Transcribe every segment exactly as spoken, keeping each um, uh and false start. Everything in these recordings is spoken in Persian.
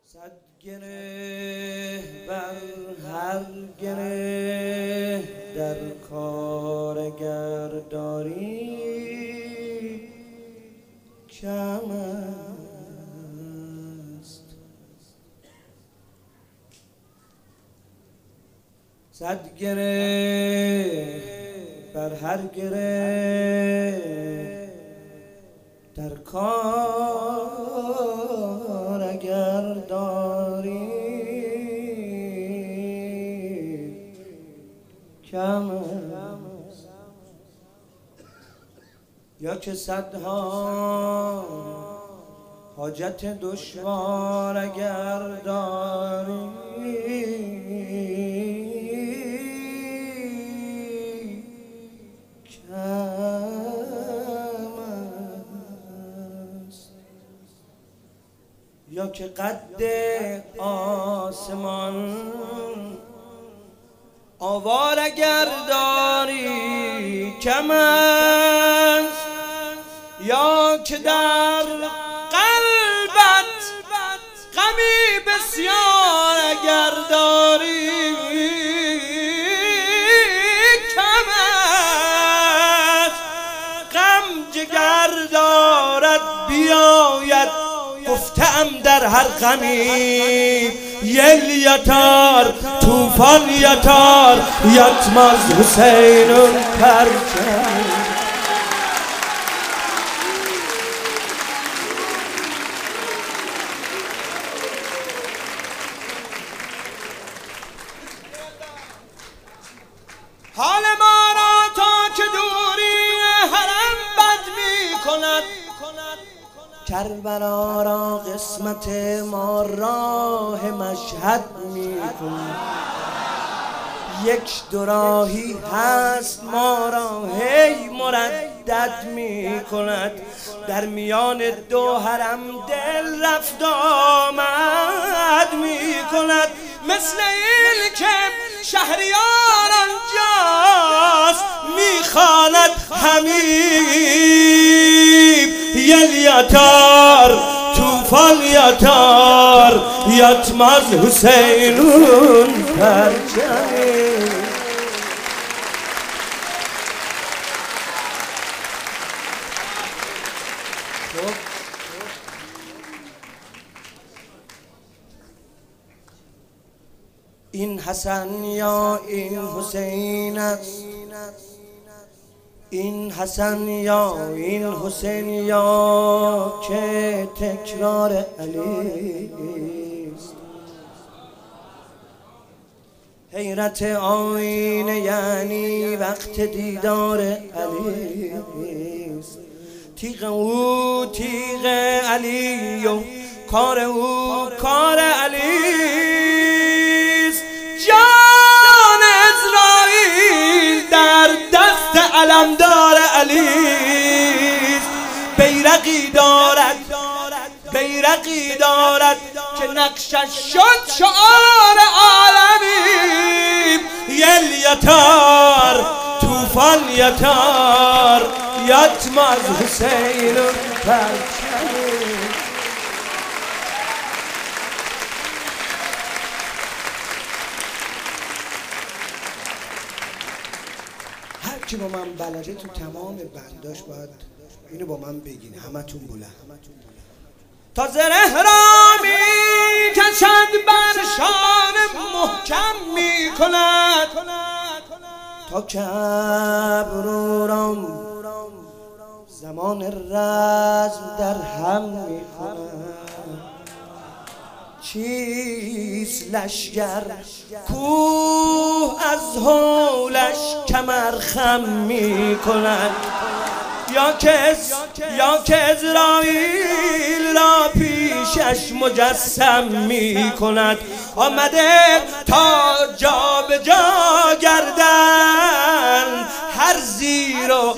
صد گره بر هر گره در کار گرداری کم است. صد گره بر هر گره در کار اگر داری کم است. یا که صدها حاجت دشوار اگر داری یا که قد آسمان آوار اگر داری کم است. یا که در قلبت غمی بسیار اگر داری کم است. غم جگر دارد بیاید گفتم در هر غمی یل یتار توفان یتار یتمز حسین پرچم. حال ما را تا که دوری حرم بد می کند، کربلا را قسمت ما راه مشهد می کند. یک دو راهی هست ما را هی مردد می کند. در میان دو حرم دل رفت آمد می کند. مثل این که شهریار آنجاست می خواند حمیب یل یتار توفان یتار یتمز حسینون پرچمی. این حسن یا این حسین است، این حسن یا این حسین یا که تکرار علی است. حیرت آینه یعنی وقت دیدار علی است. تیغ او تیغ علی و کار او کار علی. جان اسرائیل در دست علمدار علی است. بیرقی دارد بیرقی دارد که نقشش شد شعار عالمی. یل یتار توفان یتار یتمز حسین پرچمی. که با من بلده تو تمام بنداش باید اینو با من بگین همتون بلند. تا زره را می کشد بر شان محکم می کند، تا که ابروران زمان رزم در هم می کند. چیست لشگر کوه از حولش کمر خم می کند. یا که یا که اسرائیل را پیشش مجسم می کند. آمده تا جا به جا گردن هر زیر و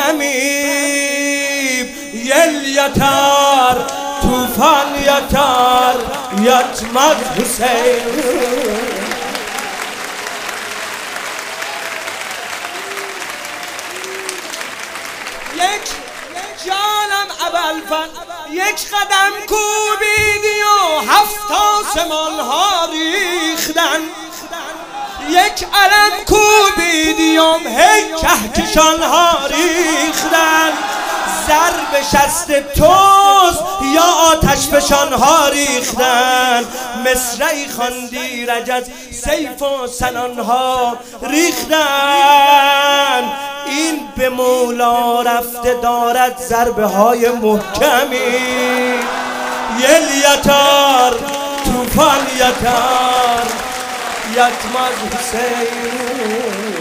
بمیب. یل یتار توفان یتار یتمز حسین. یک جانم ابوالفضل یک قدم کوبیدی و هفت یک علم کوبیدیم هی کهکشان ها ریختن. ضرب شست توست یا آتش فشان ها ریختن. مصرعی خواندی رجز سیف و سنان ها ریختن. این به مولا رفته دارد ضربه های محکمی. یل یتار توفان یتار یتماز حسین.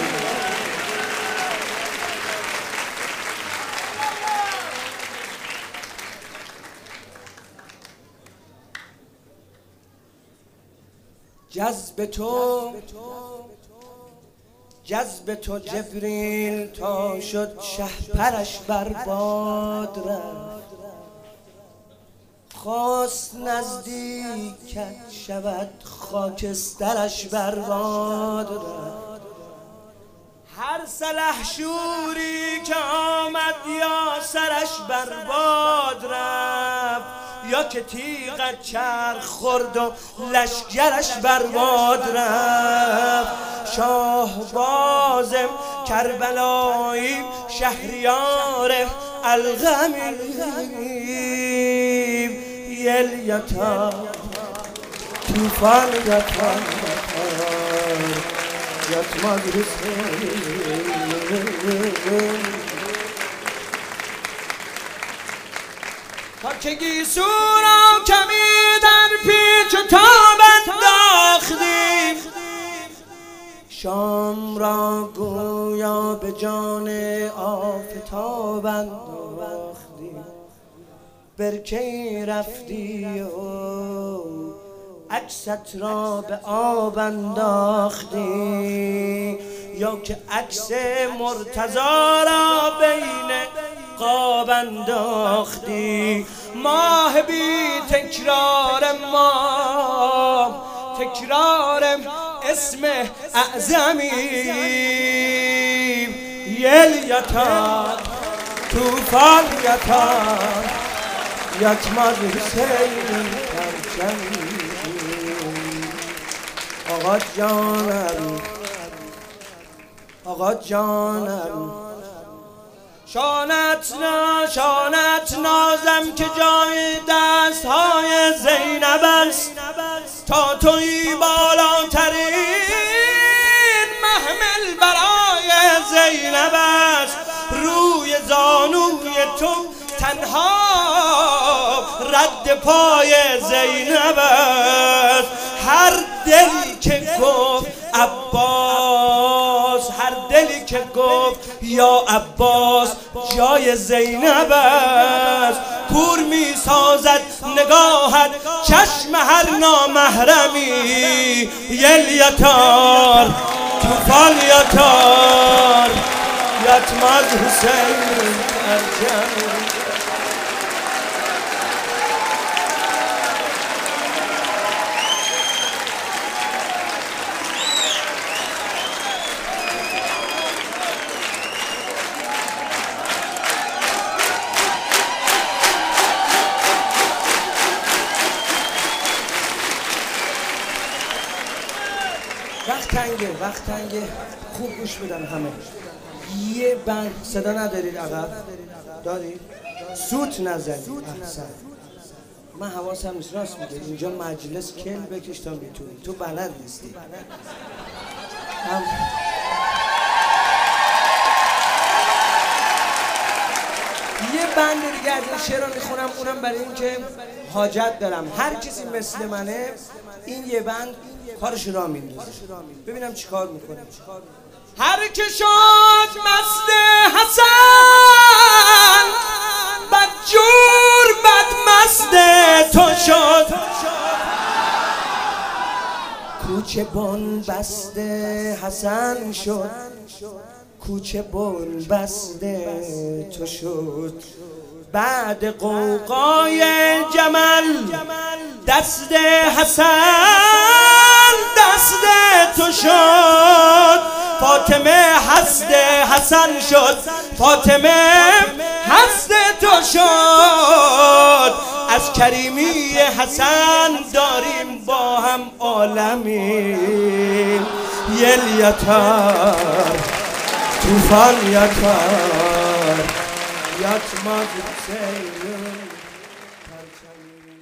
جذب تو جذب تو جبریل تا شد شهپرش برباد رفت. خواست نزدیکت شود خاکسترش برباد رفت. هر سلحشوری که آمد یا سرش برباد رفت یا که تیغت چرخ خورد و لشگرش برباد رفت. شاهبازم کربلایی شهریار الغمی. یل یتار توفان یتار یتماز حسین. تا که گیسو را کمی در پیچ و تاب انداختیم. شام را گویا به جان آفتاب انداختیم. برکی رفتی و عکست را به آب انداختی یا که عکس مرتضی را بین قاب انداختی. ماه بی تکرار ما تکرار اسم اعظمی. یل یتار توفان یتار یتماز حسین پرچمی. آقا جانم آقا جانم شانت نا شانت نازم که جای دست های زینب است. تا توی بالاترین محمل برای زینب است. روی زانوی تو تنها رد پای زینب است. هر دلی که گفت عباس هر دلی که گفت یا عباس جای زینب است. کور می سازد نگاهت چشم هر نامحرمی. یل یتار توفان یتار یتماز حسین ارجمی. وقت تنگه وقت تنگه خوب گوش بدن همه. یه بند صدا ندارید عقب؟ دارید؟ سوت نزنید. احسن. من حواسم نیست راست میگه اینجا مجلس کل بکش تا میتونی. تو بلد نیستی. هم یه بند دیگه از این شعر رو میخونم، اونم برای این که حاجت دارم هر کسی مثل منه این یه بند کارش را میندازه. ببینم چی کار میکنه. هر که شد مست حسن بدجور بد مست تو شد. کوچه بن بسته حسن شد کوچه بن بسته تو شد. بعد قوقای جمل دست حسن دست تو شد. فاطمه حسد حسن شد فاطمه حسد تو شد. از کریمی حسن داریم با هم عالمی. yel yatar, tufan yatar, yatmaz Hüseyin'in perçemi.